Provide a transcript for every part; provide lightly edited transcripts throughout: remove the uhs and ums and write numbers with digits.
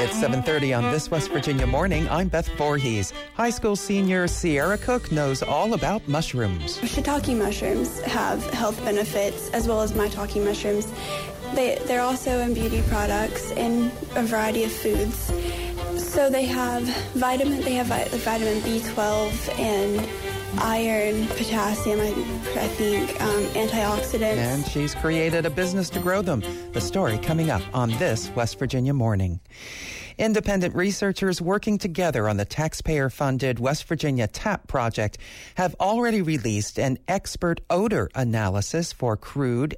It's 7:30 on This West Virginia Morning. I'm Beth Voorhees. High school senior Sierra Cook knows all about mushrooms. Shiitake mushrooms have health benefits as well as maitake mushrooms. They're also in beauty products and a variety of foods. So they have vitamin B12 and iron, potassium, I think, antioxidants. And she's created a business to grow them. The story coming up on This West Virginia Morning. Independent researchers working together on the taxpayer-funded West Virginia TAP project have already released an expert odor analysis for crude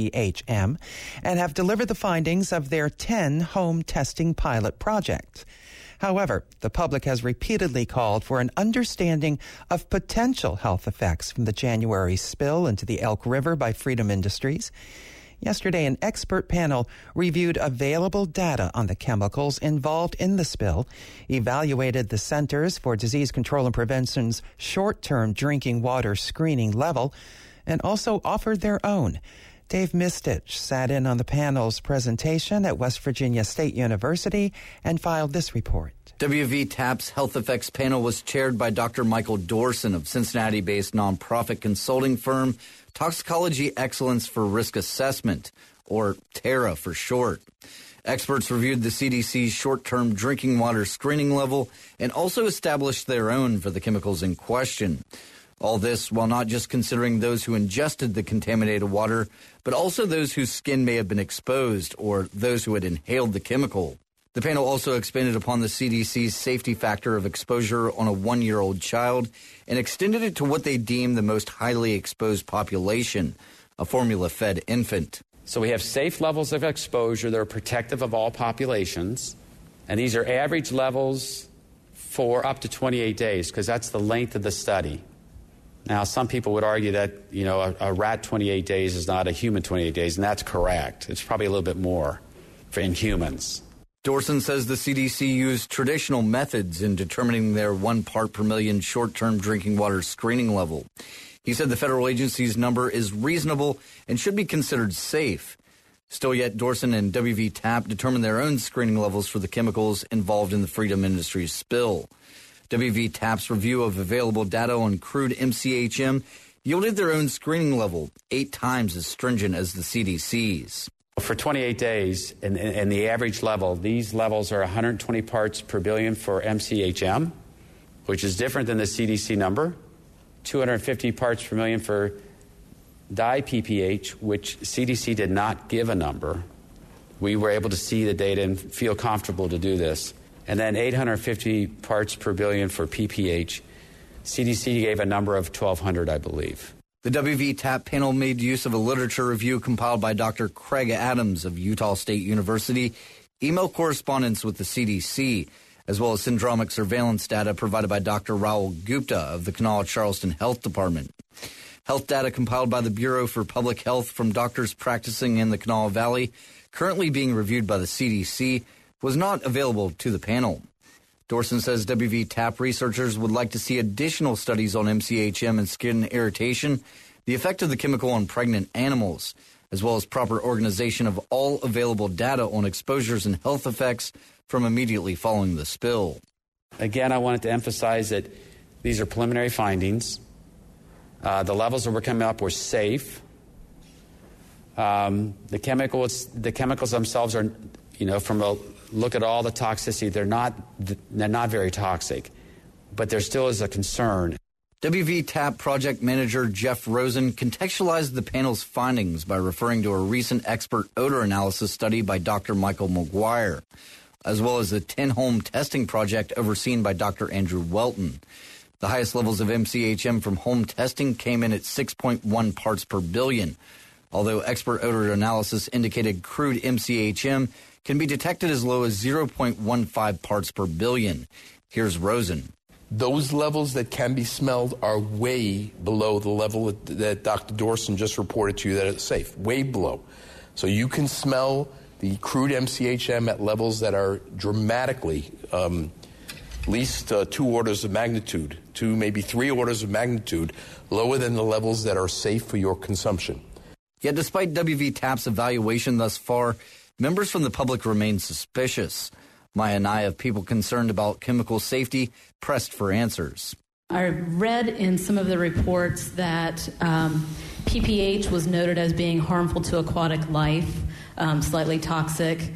MCHM and have delivered the findings of their 10 home testing pilot project. However, the public has repeatedly called for an understanding of potential health effects from the January spill into the Elk River by Freedom Industries. Yesterday, an expert panel reviewed available data on the chemicals involved in the spill, evaluated the Centers for Disease Control and Prevention's short-term drinking water screening level, and also offered their own. Dave Mistich sat in on the panel's presentation at West Virginia State University and filed this report. WVTAP's Health Effects panel was chaired by Dr. Michael Dorson of Cincinnati-based nonprofit consulting firm Toxicology Excellence for Risk Assessment, or TARA for short. Experts reviewed the CDC's short-term drinking water screening level and also established their own for the chemicals in question. All this while not just considering those who ingested the contaminated water, but also those whose skin may have been exposed or those who had inhaled the chemical. The panel also expanded upon the CDC's safety factor of exposure on a 1-year-old child and extended it to what they deem the most highly exposed population, a formula-fed infant. So we have safe levels of exposure that are protective of all populations, and these are average levels for up to 28 days because that's the length of the study. Now, some people would argue that, a rat 28 days is not a human 28 days, and that's correct. It's probably a little bit more in humans. Dorson says the CDC used traditional methods in determining their 1 part per million short-term drinking water screening level. He said the federal agency's number is reasonable and should be considered safe. Still yet, Dorson and WVTAP determined their own screening levels for the chemicals involved in the Freedom Industries spill. WVTAP's review of available data on crude MCHM yielded their own screening level, 8 times as stringent as the CDC's. For 28 days, and the average level, these levels are 120 parts per billion for MCHM, which is different than the CDC number, 250 parts per million for di-PPH, which CDC did not give a number. We were able to see the data and feel comfortable to do this. And then 850 parts per billion for PPH. CDC gave a number of 1,200, I believe. The WVTAP panel made use of a literature review compiled by Dr. Craig Adams of Utah State University, email correspondence with the CDC, as well as syndromic surveillance data provided by Dr. Raul Gupta of the Kanawha Charleston Health Department. Health data compiled by the Bureau for Public Health from doctors practicing in the Kanawha Valley, currently being reviewed by the CDC, was not available to the panel. Dorson says WVTAP researchers would like to see additional studies on MCHM and skin irritation, the effect of the chemical on pregnant animals, as well as proper organization of all available data on exposures and health effects from immediately following the spill. Again, I wanted to emphasize that these are preliminary findings. The levels that were coming up were safe. The chemicals themselves are, from a look at all the toxicity, they're not very toxic, but there still is a concern. WVTAP project manager Jeff Rosen contextualized the panel's findings by referring to a recent expert odor analysis study by Dr. Michael McGuire, as well as the 10-home testing project overseen by Dr. Andrew Welton. The highest levels of MCHM from home testing came in at 6.1 parts per billion, although expert odor analysis indicated crude MCHM can be detected as low as 0.15 parts per billion. Here's Rosen. Those levels that can be smelled are way below the level that Dr. Dorson just reported to you that it's safe, way below. So you can smell the crude MCHM at levels that are dramatically, at least 2 orders of magnitude, 2, maybe 3 orders of magnitude lower than the levels that are safe for your consumption. Yet despite WVTAP's evaluation thus far, members from the public remain suspicious. Maya Nye of People Concerned About Chemical Safety pressed for answers. I read in some of the reports that PPH was noted as being harmful to aquatic life, slightly toxic.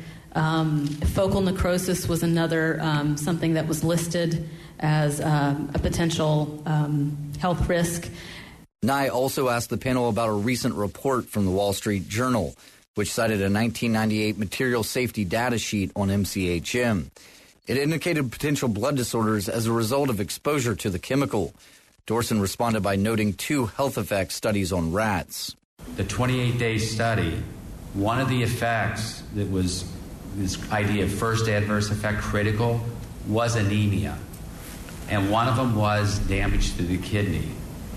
Focal necrosis was another something that was listed as a potential health risk. Nye also asked the panel about a recent report from the Wall Street Journal, which cited a 1998 material safety data sheet on MCHM. It indicated potential blood disorders as a result of exposure to the chemical. Dorson responded by noting 2 health effects studies on rats. The 28-day study, one of the effects that was this idea of first adverse effect critical was anemia. And one of them was damage to the kidney.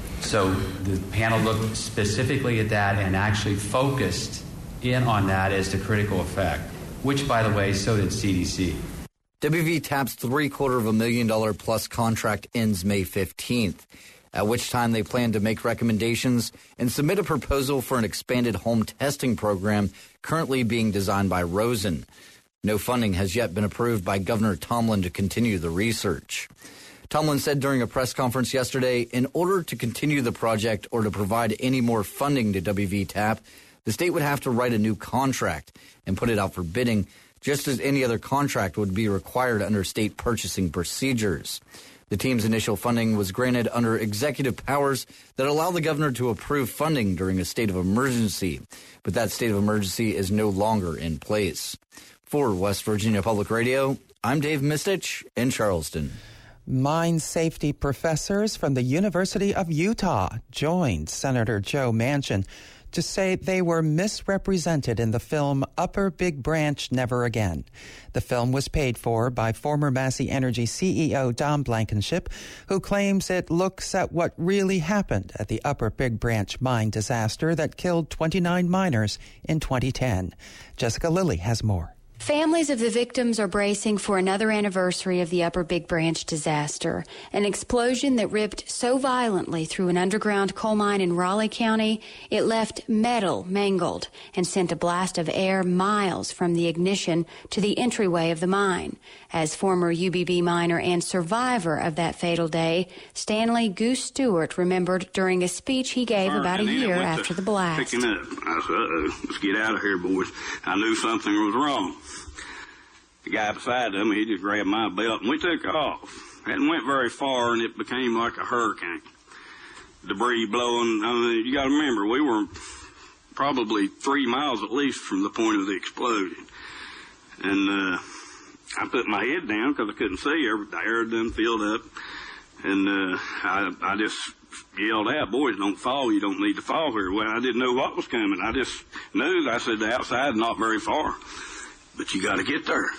So the panel looked specifically at that and actually focused in on that as the critical effect, which, by the way, so did CDC. WV-TAP's $750,000 plus contract ends May 15th, at which time they plan to make recommendations and submit a proposal for an expanded home testing program currently being designed by Rosen. No funding has yet been approved by Governor Tomlin to continue the research. Tomlin said during a press conference yesterday, in order to continue the project or to provide any more funding to WV-TAP, the state would have to write a new contract and put it out for bidding, just as any other contract would be required under state purchasing procedures. The team's initial funding was granted under executive powers that allow the governor to approve funding during a state of emergency, but that state of emergency is no longer in place. For West Virginia Public Radio, I'm Dave Mistich in Charleston. Mine safety professors from the University of Utah joined Senator Joe Manchin to say they were misrepresented in the film Upper Big Branch Never Again. The film was paid for by former Massey Energy CEO Don Blankenship, who claims it looks at what really happened at the Upper Big Branch mine disaster that killed 29 miners in 2010. Jessica Lilly has more. Families of the victims are bracing for another anniversary of the Upper Big Branch disaster, an explosion that ripped so violently through an underground coal mine in Raleigh County, it left metal mangled and sent a blast of air miles from the ignition to the entryway of the mine. As former UBB miner and survivor of that fatal day, Stanley Goose Stewart remembered during a speech he gave about a year after the blast. Picking up. I said, uh-oh, let's get out of here, boys. I knew something was wrong. The guy beside him, he just grabbed my belt, and we took off. Hadn't went very far, and it became like a hurricane. Debris blowing. I mean, you got to remember, we were probably 3 miles at least from the point of the explosion. And I put my head down because I couldn't see. The air had done filled up. And I just yelled out, boys, don't fall. You don't need to fall here. Well, I didn't know what was coming. I just knew. I said, the outside, not very far. But you got to get there.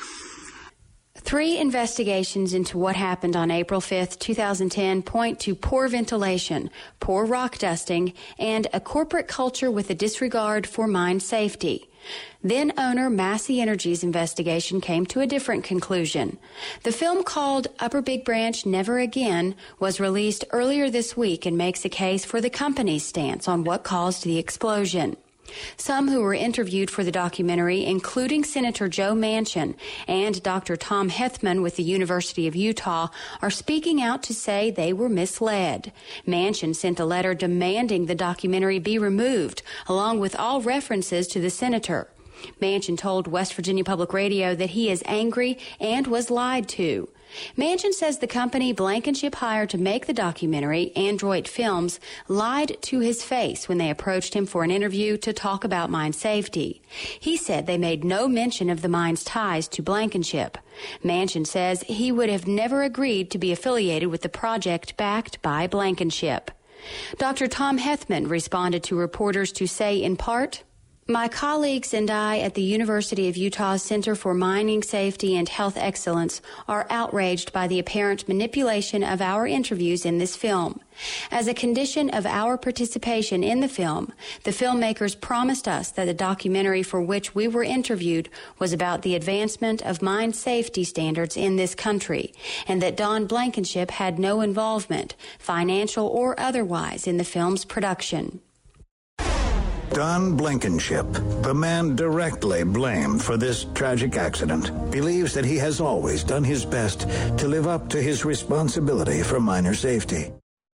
3 investigations into what happened on April 5th, 2010 point to poor ventilation, poor rock dusting, and a corporate culture with a disregard for mine safety. Then owner Massey Energy's investigation came to a different conclusion. The film called Upper Big Branch Never Again was released earlier this week and makes a case for the company's stance on what caused the explosion. Some who were interviewed for the documentary, including Senator Joe Manchin and Dr. Tom Hethman with the University of Utah, are speaking out to say they were misled. Manchin sent a letter demanding the documentary be removed, along with all references to the senator. Manchin told West Virginia Public Radio that he is angry and was lied to. Manchin says the company Blankenship hired to make the documentary, Android Films, lied to his face when they approached him for an interview to talk about mine safety. He said they made no mention of the mine's ties to Blankenship. Manchin says he would have never agreed to be affiliated with the project backed by Blankenship. Dr. Tom Hethman responded to reporters to say, in part, "My colleagues and I at the University of Utah's Center for Mining Safety and Health Excellence are outraged by the apparent manipulation of our interviews in this film. As a condition of our participation in the film, the filmmakers promised us that the documentary for which we were interviewed was about the advancement of mine safety standards in this country, and that Don Blankenship had no involvement, financial or otherwise, in the film's production." Don Blankenship, the man directly blamed for this tragic accident, believes that he has always done his best to live up to his responsibility for miner safety.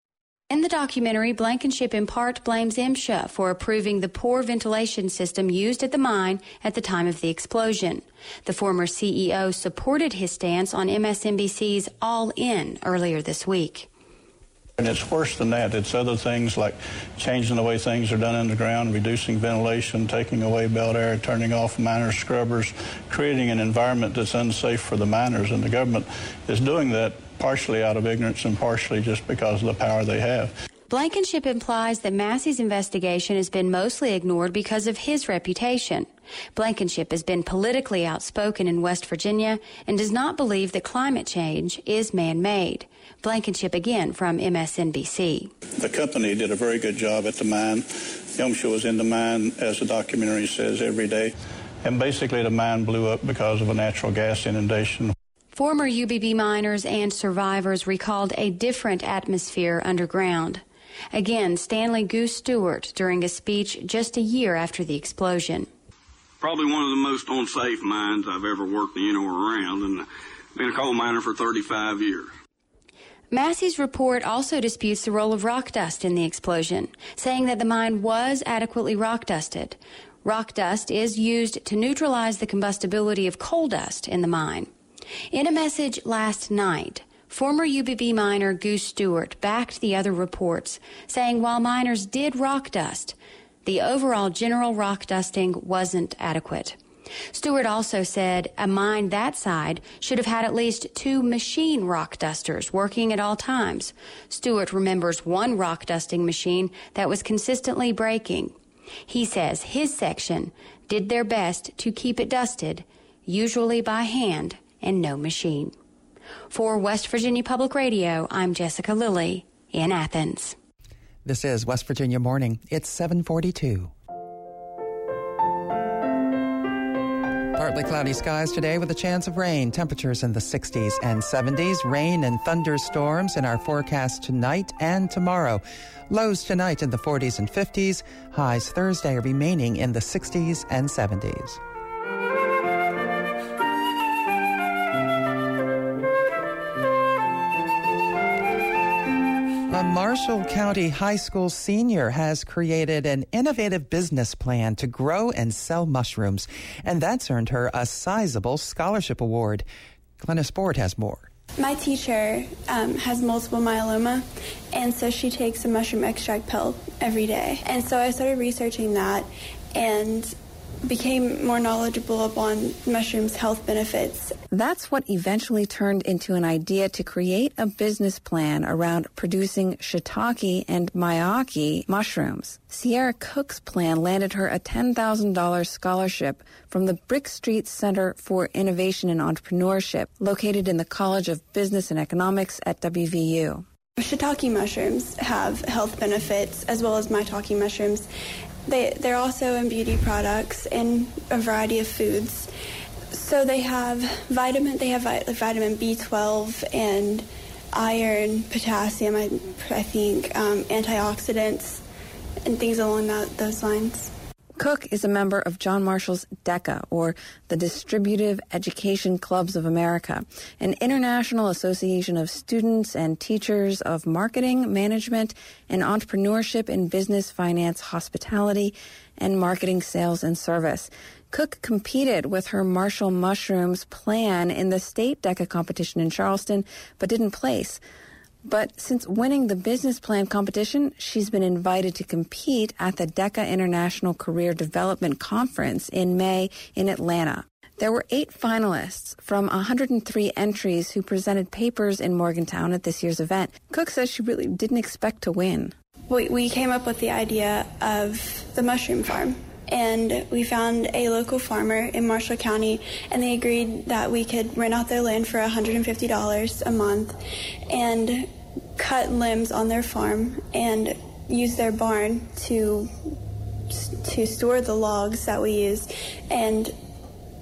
In the documentary, Blankenship in part blames MSHA for approving the poor ventilation system used at the mine at the time of the explosion. The former CEO supported his stance on MSNBC's All In earlier this week. And it's worse than that. It's other things like changing the way things are done underground, reducing ventilation, taking away belt air, turning off miner scrubbers, creating an environment that's unsafe for the miners. And the government is doing that partially out of ignorance and partially just because of the power they have. Blankenship implies that Massey's investigation has been mostly ignored because of his reputation. Blankenship has been politically outspoken in West Virginia and does not believe that climate change is man-made. Blankenship again from MSNBC. The company did a very good job at the mine. MSHA was in the mine, as the documentary says, every day. And basically the mine blew up because of a natural gas inundation. Former UBB miners and survivors recalled a different atmosphere underground. Again, Stanley Goose Stewart during a speech just a year after the explosion. Probably one of the most unsafe mines I've ever worked in or around, and been a coal miner for 35 years. Massey's report also disputes the role of rock dust in the explosion, saying that the mine was adequately rock dusted. Rock dust is used to neutralize the combustibility of coal dust in the mine. In a message last night, former UBB miner Goose Stewart backed the other reports, saying while miners did rock dust, the overall general rock dusting wasn't adequate. Stewart also said a mine that side should have had at least 2 machine rock dusters working at all times. Stewart remembers one rock dusting machine that was consistently breaking. He says his section did their best to keep it dusted, usually by hand and no machine. For West Virginia Public Radio, I'm Jessica Lilly in Athens. This is West Virginia Morning. It's 7:42. Partly cloudy skies today with a chance of rain. Temperatures in the 60s and 70s. Rain and thunderstorms in our forecast tonight and tomorrow. Lows tonight in the 40s and 50s. Highs Thursday remaining in the 60s and 70s. A Marshall County High School senior has created an innovative business plan to grow and sell mushrooms, and that's earned her a sizable scholarship award. Glennis Board has more. My teacher has multiple myeloma, and so she takes a mushroom extract pill every day. And so I started researching that and became more knowledgeable upon mushrooms' health benefits. That's what eventually turned into an idea to create a business plan around producing shiitake and miyake mushrooms. Sierra Cook's plan landed her a $10,000 scholarship from the Brick Street Center for Innovation and Entrepreneurship, located in the College of Business and Economics at WVU. Shiitake mushrooms have health benefits as well as maitake mushrooms. They're also in beauty products and a variety of foods. So they have vitamin B12 and iron, potassium, I think, antioxidants, and things along those lines. Cook is a member of John Marshall's DECA, or the Distributive Education Clubs of America, an international association of students and teachers of marketing, management, and entrepreneurship in business, finance, hospitality, and marketing, sales, and service. Cook competed with her Marshall Mushrooms plan in the state DECA competition in Charleston, but didn't place. But since winning the business plan competition, she's been invited to compete at the DECA International Career Development Conference in May in Atlanta. There were 8 finalists from 103 entries who presented papers in Morgantown at this year's event. Cook says she really didn't expect to win. We came up with the idea of the mushroom farm. And we found a local farmer in Marshall County, and they agreed that we could rent out their land for $150 a month and cut limbs on their farm and use their barn to store the logs that we use and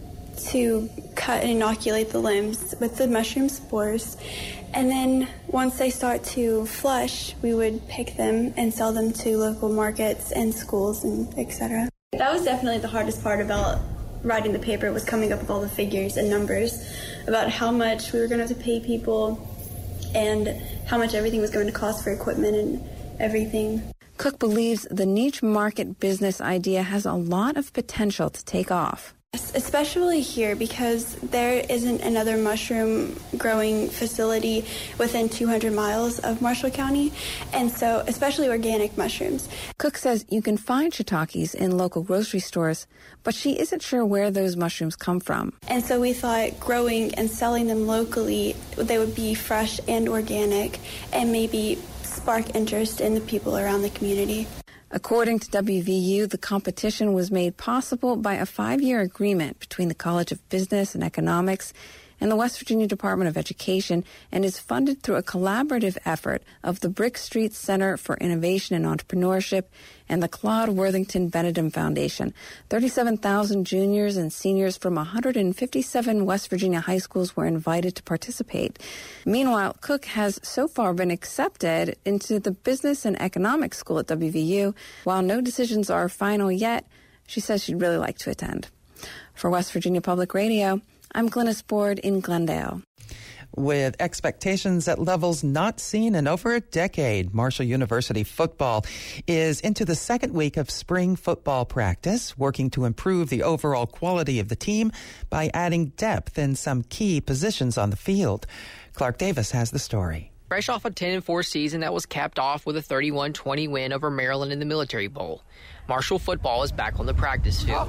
to cut and inoculate the limbs with the mushroom spores. And then once they start to flush, we would pick them and sell them to local markets and schools and etc. That was definitely the hardest part about writing the paper, was coming up with all the figures and numbers about how much we were going to have to pay people and how much everything was going to cost for equipment and everything. Cook believes the niche market business idea has a lot of potential to take off. Especially here, because there isn't another mushroom growing facility within 200 miles of Marshall County, and so especially organic mushrooms. Cook says you can find shiitakes in local grocery stores, but she isn't sure where those mushrooms come from. And so we thought growing and selling them locally, they would be fresh and organic and maybe spark interest in the people around the community. According to WVU, the competition was made possible by a 5-year agreement between the College of Business and Economics and the West Virginia Department of Education, and is funded through a collaborative effort of the Brick Street Center for Innovation and Entrepreneurship and the Claude Worthington Benedum Foundation. 37,000 juniors and seniors from 157 West Virginia high schools were invited to participate. Meanwhile, Cook has so far been accepted into the Business and Economics School at WVU. While no decisions are final yet, she says she'd really like to attend. For West Virginia Public Radio, I'm Glynis Board in Glendale. With expectations at levels not seen in over a decade, Marshall University football is into the second week of spring football practice, working to improve the overall quality of the team by adding depth in some key positions on the field. Clark Davis has the story. Fresh off a 10-4 season that was capped off with a 31-20 win over Maryland in the Military Bowl, Marshall football is back on the practice field.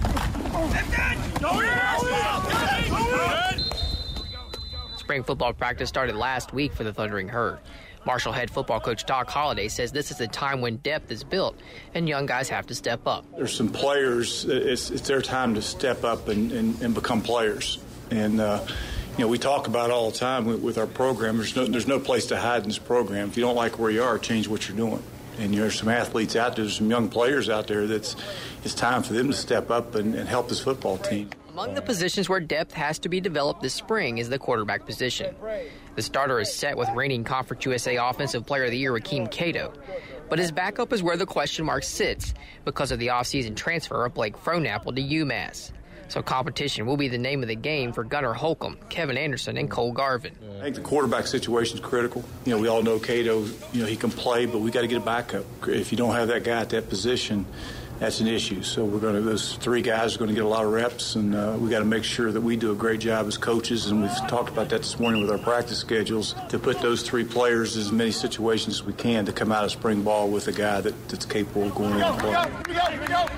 Spring football practice started last week for the Thundering Herd. Marshall head football coach Doc Holliday says this is a time when depth is built and young guys have to step up. There's some players, it's their time to step up and become players. And, we talk about it all the time with our program. There's no place to hide in this program. If you don't like where you are, change what you're doing. And there's some athletes out there, there's some young players out there it's time for them to step up and help this football team. Among the positions where depth has to be developed this spring is the quarterback position. The starter is set with reigning Conference USA Offensive Player of the Year Rakeem Cato. But his backup is where the question mark sits because of the offseason transfer of Blake Fronapple to UMass. So competition will be the name of the game for Gunnar Holcomb, Kevin Anderson, and Cole Garvin. I think the quarterback situation is critical. We all know Cato, he can play, but we got to get a backup. If you don't have that guy at that position, that's an issue. So those three guys are going to get a lot of reps, and we got to make sure that we do a great job as coaches, and we've talked about that this morning with our practice schedules, to put those three players in as many situations as we can to come out of spring ball with a guy that's capable of going in and playing.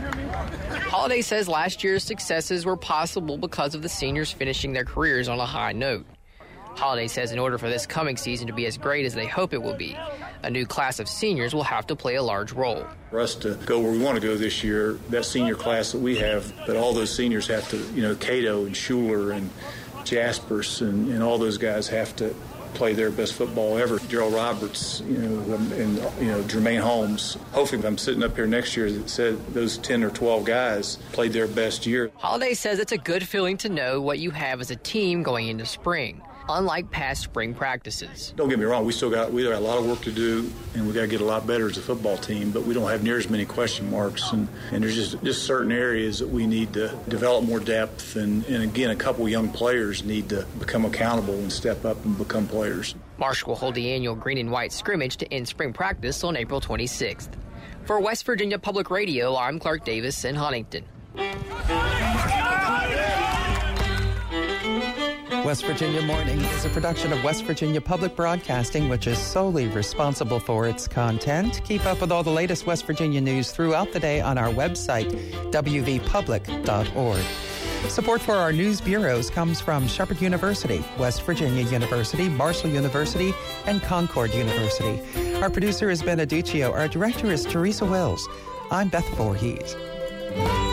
Holliday says last year's successes were possible because of the seniors finishing their careers on a high note. Holliday says in order for this coming season to be as great as they hope it will be, a new class of seniors will have to play a large role. For us to go where we want to go this year, that senior class that we have, but all those seniors have to, Cato and Schuler and Jaspers and all those guys have to play their best football ever. Gerald Roberts, and Jermaine Holmes. Hopefully, if I'm sitting up here next year, that said those 10 or 12 guys played their best year. Holliday says it's a good feeling to know what you have as a team going into spring, unlike past spring practices. Don't get me wrong, we got a lot of work to do, and we got to get a lot better as a football team, but we don't have near as many question marks, and there's just certain areas that we need to develop more depth, and again, a couple young players need to become accountable and step up and become players. Marshall will hold the annual Green and White scrimmage to end spring practice on April 26th. For West Virginia Public Radio, I'm Clark Davis in Huntington. West Virginia Morning is a production of West Virginia Public Broadcasting, which is solely responsible for its content. Keep up with all the latest West Virginia news throughout the day on our website, wvpublic.org. Support for our news bureaus comes from Shepherd University, West Virginia University, Marshall University, and Concord University. Our producer is Ben Adduccio. Our director is Teresa Wills. I'm Beth Voorhees.